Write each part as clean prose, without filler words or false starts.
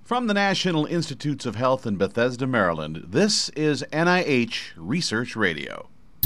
From the National Institutes of Health in Bethesda, Maryland, this is NIH Research Radio.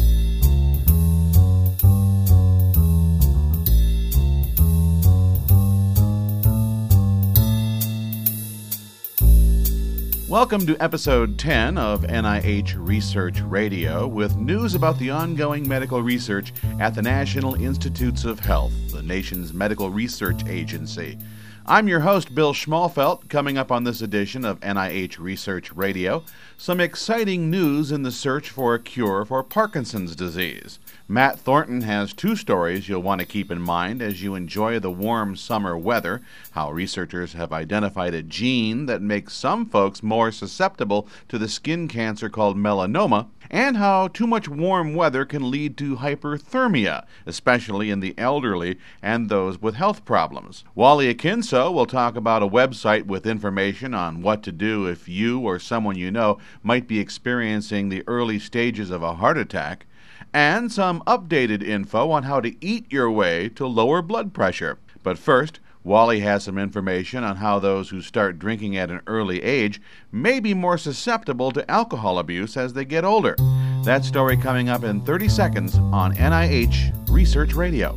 Welcome to episode 10 of NIH Research Radio with news about the ongoing medical research at the National Institutes of Health, the nation's medical research agency. I'm your host, Bill Schmalfelt. Coming up on this edition of NIH Research Radio, some exciting news in the search for a cure for Parkinson's disease. Matt Thornton has two stories you'll want to keep in mind as you enjoy the warm summer weather, how researchers have identified a gene that makes some folks more susceptible to the skin cancer called melanoma, and how too much warm weather can lead to hyperthermia, especially in the elderly and those with health problems. Wally Akinso will talk about a website with information on what to do if you or someone you know might be experiencing the early stages of a heart attack, and some updated info on how to eat your way to lower blood pressure. But first, Wally has some information on how those who start drinking at an early age may be more susceptible to alcohol abuse as they get older. That story coming up in 30 seconds on NIH Research Radio.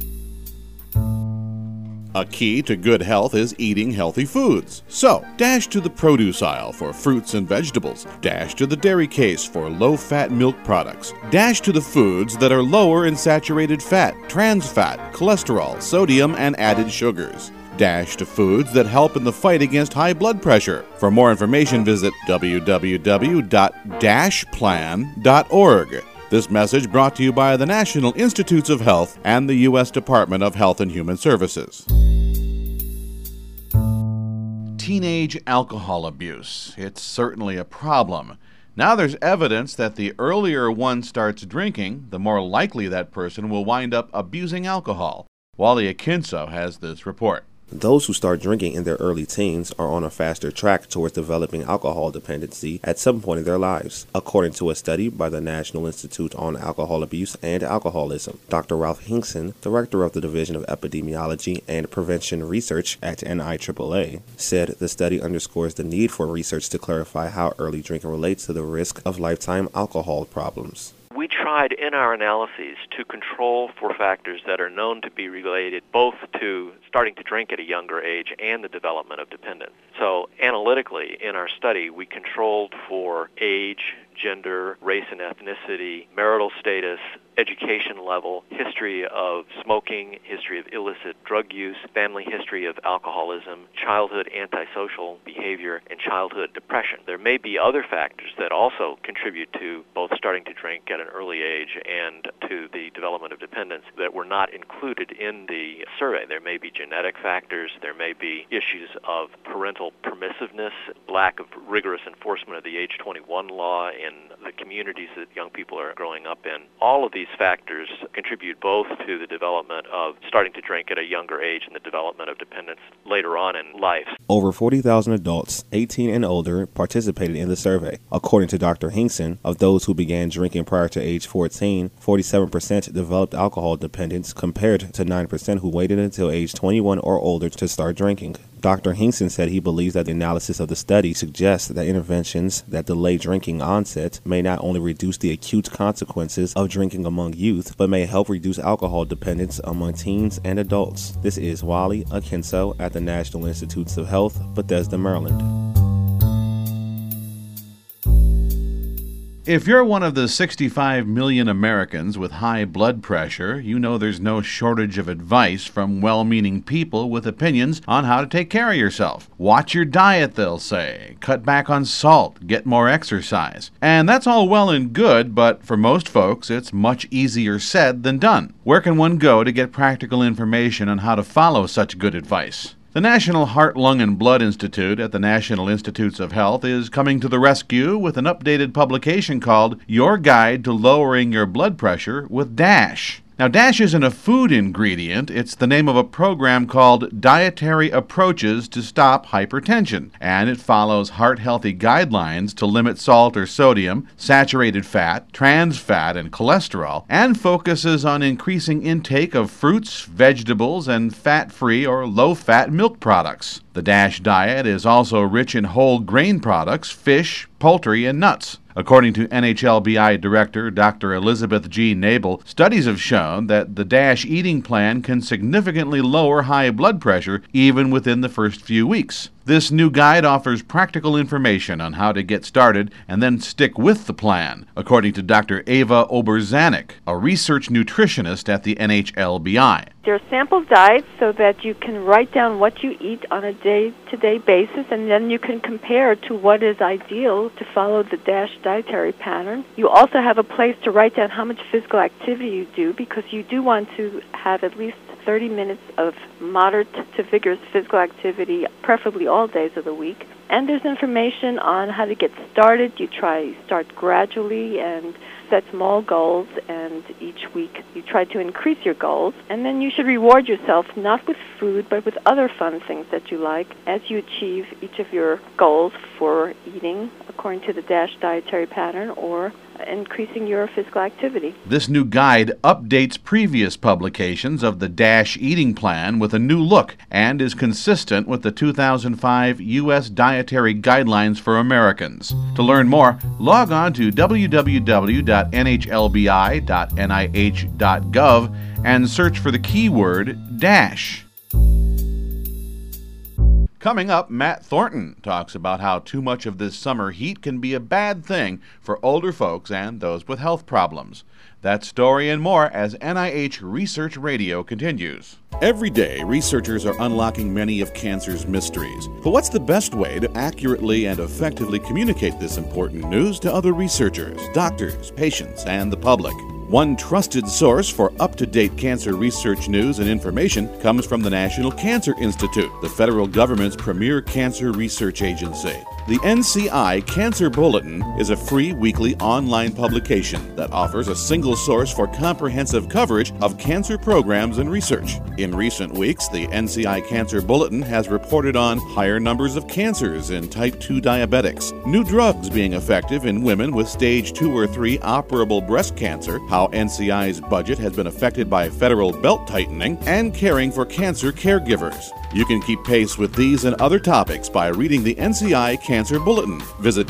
A key to good health is eating healthy foods. So, dash to the produce aisle for fruits and vegetables. Dash to the dairy case for low-fat milk products. Dash to the foods that are lower in saturated fat, trans fat, cholesterol, sodium, and added sugars. Dash to foods that help in the fight against high blood pressure. For more information, visit www.dashplan.org. This message brought to you by the National Institutes of Health and the U.S. Department of Health and Human Services. Teenage alcohol abuse. It's certainly a problem. Now there's evidence that the earlier one starts drinking, the more likely that person will wind up abusing alcohol. Wally Akinso has this report. Those who start drinking in their early teens are on a faster track towards developing alcohol dependency at some point in their lives, according to a study by the National Institute on Alcohol Abuse and Alcoholism. Dr. Ralph Hinkson, director of the Division of Epidemiology and Prevention Research at NIAAA, said the study underscores the need for research to clarify how early drinking relates to the risk of lifetime alcohol problems. We tried in our analyses to control for factors that are known to be related both to starting to drink at a younger age and the development of dependence. So analytically, in our study, we controlled for age, gender, race and ethnicity, marital status, education level, history of smoking, history of illicit drug use, family history of alcoholism, childhood antisocial behavior, and childhood depression. There may be other factors that also contribute to both starting to drink at an early age and to the development of dependence that were not included in the survey. There may be genetic factors, there may be issues of parental permissiveness, lack of rigorous enforcement of the age 21 law in the communities that young people are growing up in. All of these factors contribute both to the development of starting to drink at a younger age and the development of dependence later on in life. Over 40,000 adults, 18 and older, participated in the survey. According to Dr. Hinkson, of those who began drinking prior to age 14, 47% developed alcohol dependence compared to 9% who waited until age 21 or older to start drinking. Dr. Hinkson said he believes that the analysis of the study suggests that interventions that delay drinking onset may not only reduce the acute consequences of drinking among youth, but may help reduce alcohol dependence among teens and adults. This is Wally Akinso at the National Institutes of Health, Bethesda, Maryland. If you're one of the 65 million Americans with high blood pressure, you know there's no shortage of advice from well-meaning people with opinions on how to take care of yourself. Watch your diet, they'll say. Cut back on salt. Get more exercise. And that's all well and good, but for most folks, it's much easier said than done. Where can one go to get practical information on how to follow such good advice? The National Heart, Lung, and Blood Institute at the National Institutes of Health is coming to the rescue with an updated publication called Your Guide to Lowering Your Blood Pressure with DASH. Now, DASH isn't a food ingredient. It's the name of a program called Dietary Approaches to Stop Hypertension, and it follows heart-healthy guidelines to limit salt or sodium, saturated fat, trans fat, and cholesterol, and focuses on increasing intake of fruits, vegetables, and fat-free or low-fat milk products. The DASH diet is also rich in whole grain products, fish, poultry, and nuts. According to NHLBI Director Dr. Elizabeth G. Nabel, studies have shown that the DASH eating plan can significantly lower high blood pressure even within the first few weeks. This new guide offers practical information on how to get started and then stick with the plan, according to Dr. Ava Oberzanik, a research nutritionist at the NHLBI. There are sample diets so that you can write down what you eat on a day-to-day basis, and then you can compare to what is ideal to follow the DASH dietary pattern. You also have a place to write down how much physical activity you do, because you do want to have at least 30 minutes of moderate to vigorous physical activity, preferably all days of the week. And there's information on how to get started. You start gradually and set small goals, and each week you try to increase your goals. And then you should reward yourself not with food, but with other fun things that you like as you achieve each of your goals for eating according to the DASH dietary pattern or increasing your physical activity. This new guide updates previous publications of the DASH eating plan with a new look and is consistent with the 2005 U.S. Dietary Guidelines for Americans. To learn more, log on to www.nhlbi.nih.gov and search for the keyword DASH. Coming up, Matt Thornton talks about how too much of this summer heat can be a bad thing for older folks and those with health problems. That story and more as NIH Research Radio continues. Every day, researchers are unlocking many of cancer's mysteries. But what's the best way to accurately and effectively communicate this important news to other researchers, doctors, patients, and the public? One trusted source for up-to-date cancer research news and information comes from the National Cancer Institute, the federal government's premier cancer research agency. The NCI Cancer Bulletin is a free weekly online publication that offers a single source for comprehensive coverage of cancer programs and research. In recent weeks, the NCI Cancer Bulletin has reported on higher numbers of cancers in type 2 diabetics, new drugs being effective in women with stage 2 or 3 operable breast cancer, how NCI's budget has been affected by federal belt tightening, and caring for cancer caregivers. You can keep pace with these and other topics by reading the NCI Cancer Bulletin. Visit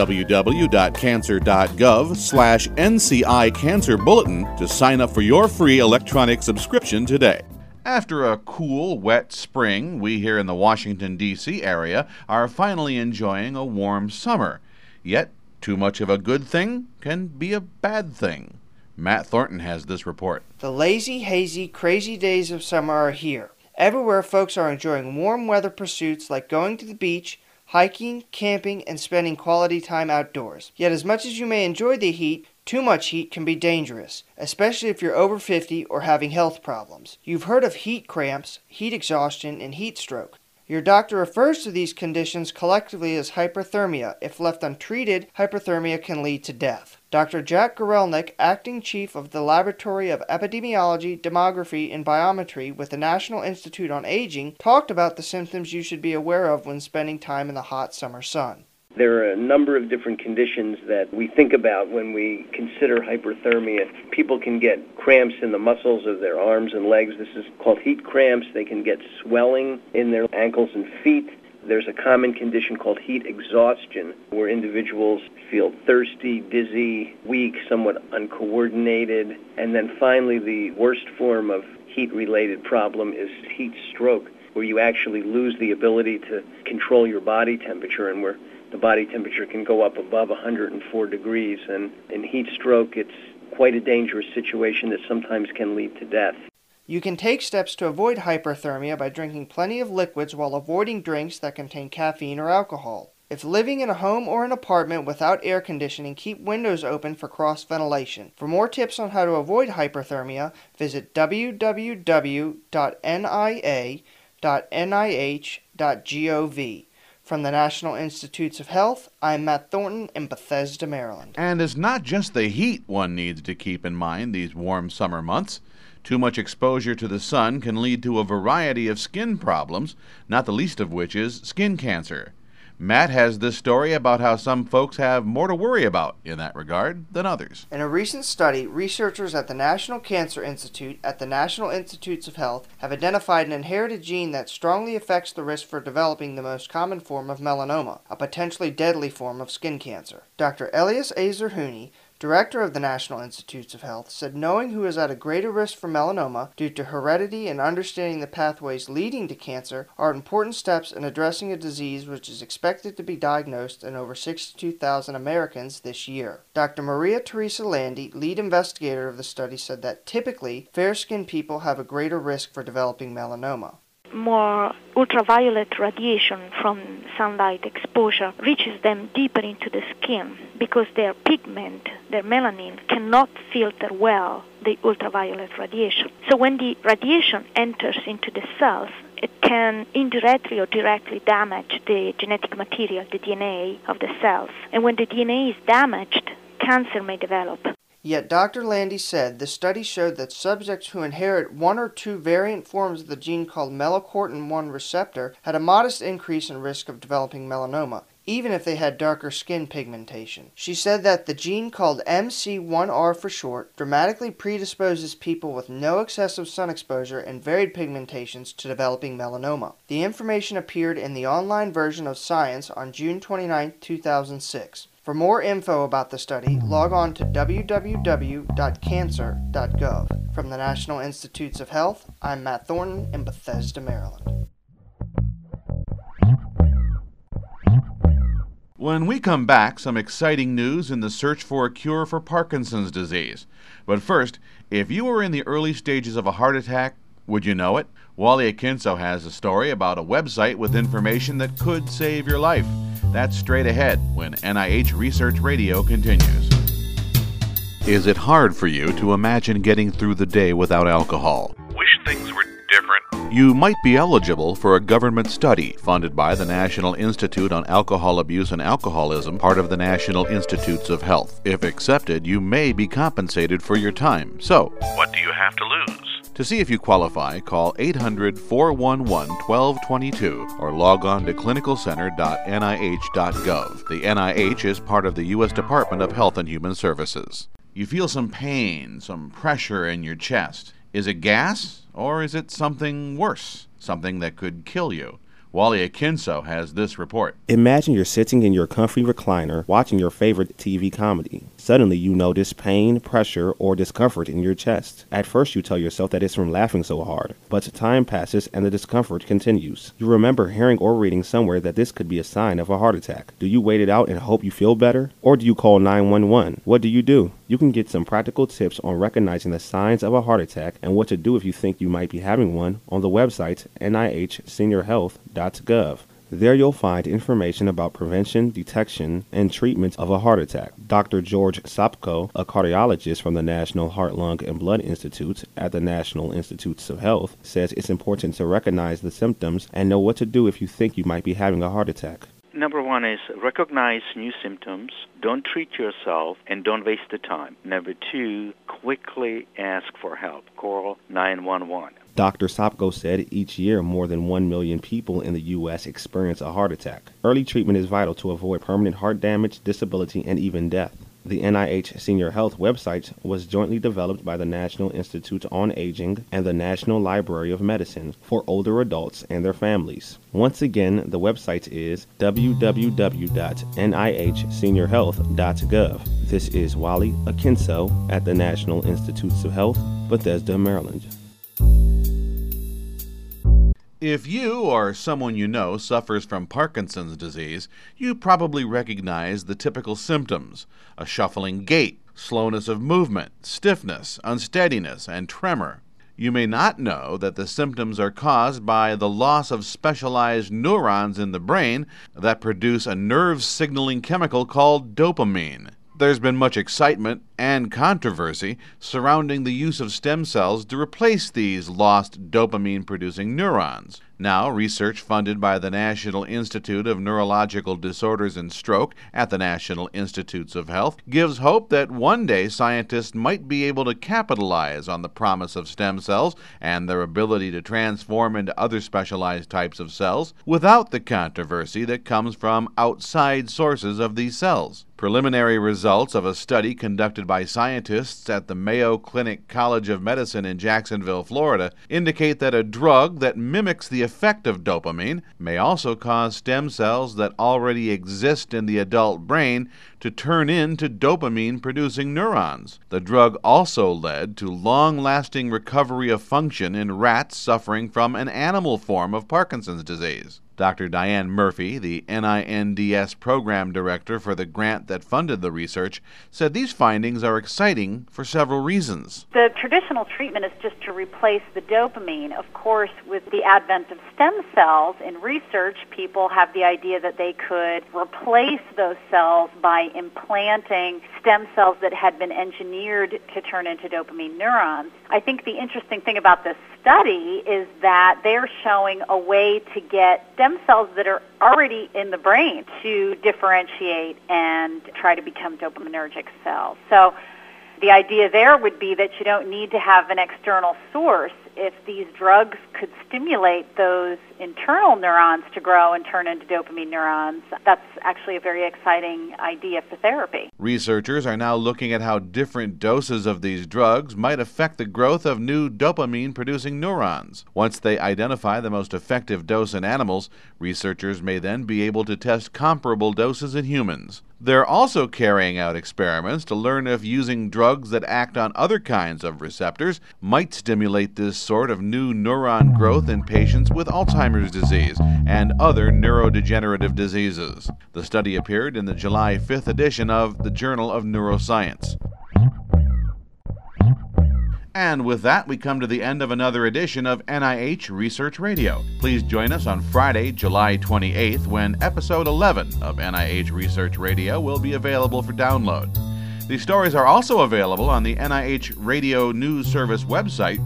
www.cancer.gov/NCI Cancer Bulletin to sign up for your free electronic subscription today. After a cool, wet spring, we here in the Washington, D.C. area are finally enjoying a warm summer. Yet, too much of a good thing can be a bad thing. Matt Thornton has this report. The lazy, hazy, crazy days of summer are here. Everywhere, folks are enjoying warm weather pursuits like going to the beach, hiking, camping, and spending quality time outdoors. Yet as much as you may enjoy the heat, too much heat can be dangerous, especially if you're over 50 or having health problems. You've heard of heat cramps, heat exhaustion, and heat stroke. Your doctor refers to these conditions collectively as hyperthermia. If left untreated, hyperthermia can lead to death. Dr. Jack Gorelnik, acting chief of the Laboratory of Epidemiology, Demography, and Biometry with the National Institute on Aging, talked about the symptoms you should be aware of when spending time in the hot summer sun. There are a number of different conditions that we think about when we consider hyperthermia. People can get cramps in the muscles of their arms and legs. This is called heat cramps. They can get swelling in their ankles and feet. There's a common condition called heat exhaustion, where individuals feel thirsty, dizzy, weak, somewhat uncoordinated. And then finally, the worst form of heat-related problem is heat stroke, where you actually lose the ability to control your body temperature and where the body temperature can go up above 104 degrees. And in heat stroke, it's quite a dangerous situation that sometimes can lead to death. You can take steps to avoid hyperthermia by drinking plenty of liquids while avoiding drinks that contain caffeine or alcohol. If living in a home or an apartment without air conditioning, keep windows open for cross-ventilation. For more tips on how to avoid hyperthermia, visit www.nia.nih.gov. From the National Institutes of Health, I'm Matt Thornton in Bethesda, Maryland. And it's not just the heat one needs to keep in mind these warm summer months. Too much exposure to the sun can lead to a variety of skin problems, not the least of which is skin cancer. Matt has this story about how some folks have more to worry about in that regard than others. In a recent study, researchers at the National Cancer Institute at the National Institutes of Health have identified an inherited gene that strongly affects the risk for developing the most common form of melanoma, a potentially deadly form of skin cancer. Dr. Elias A. Zerhouni, director of the National Institutes of Health, said knowing who is at a greater risk for melanoma due to heredity and understanding the pathways leading to cancer are important steps in addressing a disease which is expected to be diagnosed in over 62,000 Americans this year. Dr. Maria Teresa Landi, lead investigator of the study, said that typically fair-skinned people have a greater risk for developing melanoma. More ultraviolet radiation from sunlight exposure reaches them deeper into the skin because their pigment, their melanin, cannot filter well the ultraviolet radiation. So when the radiation enters into the cells, it can indirectly or directly damage the genetic material, the DNA of the cells. And when the DNA is damaged, cancer may develop. Yet Dr. Landi said the study showed that subjects who inherit one or two variant forms of the gene called melanocortin-1 receptor had a modest increase in risk of developing melanoma, even if they had darker skin pigmentation. She said that the gene called MC1R for short dramatically predisposes people with no excessive sun exposure and varied pigmentations to developing melanoma. The information appeared in the online version of Science on June 29, 2006. For more info about the study, log on to www.cancer.gov. From the National Institutes of Health, I'm Matt Thornton in Bethesda, Maryland. When we come back, some exciting news in the search for a cure for Parkinson's disease. But first, if you were in the early stages of a heart attack, would you know it? Wally Akinso has a story about a website with information that could save your life. That's straight ahead when NIH Research Radio continues. Is it hard for you to imagine getting through the day without alcohol? Wish things were different? You might be eligible for a government study funded by the National Institute on Alcohol Abuse and Alcoholism, part of the National Institutes of Health. If accepted, you may be compensated for your time. So, what do you have to lose? To see if you qualify, call 800-411-1222 or log on to clinicalcenter.nih.gov. The NIH is part of the U.S. Department of Health and Human Services. You feel some pain, some pressure in your chest. Is it gas, or is it something worse, something that could kill you? Wally Akinso has this report. Imagine you're sitting in your comfy recliner watching your favorite TV comedy. Suddenly you notice pain, pressure, or discomfort in your chest. At first you tell yourself that it's from laughing so hard, but time passes and the discomfort continues. You remember hearing or reading somewhere that this could be a sign of a heart attack. Do you wait it out and hope you feel better? Or do you call 911? What do? You can get some practical tips on recognizing the signs of a heart attack and what to do if you think you might be having one on the website NIHseniorhealth.gov. There you'll find information about prevention, detection, and treatment of a heart attack. Dr. George Sopko, a cardiologist from the National Heart, Lung, and Blood Institute at the National Institutes of Health, says it's important to recognize the symptoms and know what to do if you think you might be having a heart attack. Number one is recognize new symptoms, don't treat yourself, and don't waste the time. Number two, quickly ask for help. Call 911. Dr. Sopko said each year more than 1 million people in the U.S. experience a heart attack. Early treatment is vital to avoid permanent heart damage, disability, and even death. The NIH Senior Health website was jointly developed by the National Institute on Aging and the National Library of Medicine for older adults and their families. Once again, the website is www.nihseniorhealth.gov. This is Wally Akinso at the National Institutes of Health, Bethesda, Maryland. If you or someone you know suffers from Parkinson's disease, you probably recognize the typical symptoms: a shuffling gait, slowness of movement, stiffness, unsteadiness, and tremor. You may not know that the symptoms are caused by the loss of specialized neurons in the brain that produce a nerve-signaling chemical called dopamine. There's been much excitement and controversy surrounding the use of stem cells to replace these lost dopamine-producing neurons. Now, research funded by the National Institute of Neurological Disorders and Stroke at the National Institutes of Health gives hope that one day scientists might be able to capitalize on the promise of stem cells and their ability to transform into other specialized types of cells without the controversy that comes from outside sources of these cells. Preliminary results of a study conducted by scientists at the Mayo Clinic College of Medicine in Jacksonville, Florida, indicate that a drug that mimics the effect of dopamine may also cause stem cells that already exist in the adult brain to turn into dopamine-producing neurons. The drug also led to long-lasting recovery of function in rats suffering from an animal form of Parkinson's disease. Dr. Diane Murphy, the NINDS program director for the grant that funded the research, said these findings are exciting for several reasons. The traditional treatment is just to replace the dopamine. Of course, with the advent of stem cells in research, people have the idea that they could replace those cells by implanting stem cells that had been engineered to turn into dopamine neurons. I think the interesting thing about this study is that they're showing a way to get stem cells that are already in the brain to differentiate and try to become dopaminergic cells. So the idea there would be that you don't need to have an external source. If these drugs could stimulate those internal neurons to grow and turn into dopamine neurons, that's actually a very exciting idea for therapy. Researchers are now looking at how different doses of these drugs might affect the growth of new dopamine-producing neurons. Once they identify the most effective dose in animals, researchers may then be able to test comparable doses in humans. They're also carrying out experiments to learn if using drugs that act on other kinds of receptors might stimulate this sort of new neuron growth in patients with Alzheimer's disease and other neurodegenerative diseases. The study appeared in the July 5th edition of the Journal of Neuroscience. And with that, we come to the end of another edition of NIH Research Radio. Please join us on Friday, July 28th, when Episode 11 of NIH Research Radio will be available for download. These stories are also available on the NIH Radio News Service website,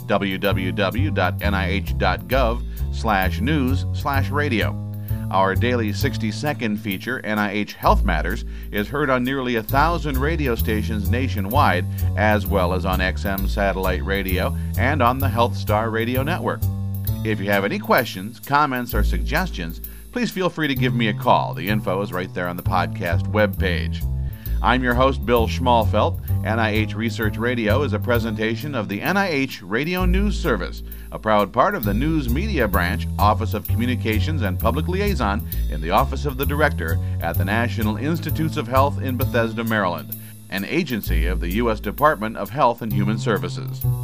www.nih.gov/news/radio. Our daily 60-second feature, NIH Health Matters, is heard on nearly 1,000 radio stations nationwide, as well as on XM satellite radio and on the Health Star Radio Network. If you have any questions, comments, or suggestions, please feel free to give me a call. The info is right there on the podcast webpage. I'm your host, Bill Schmalfelt. NIH Research Radio is a presentation of the NIH Radio News Service, a proud part of the News Media Branch, Office of Communications and Public Liaison in the Office of the Director at the National Institutes of Health in Bethesda, Maryland, an agency of the U.S. Department of Health and Human Services.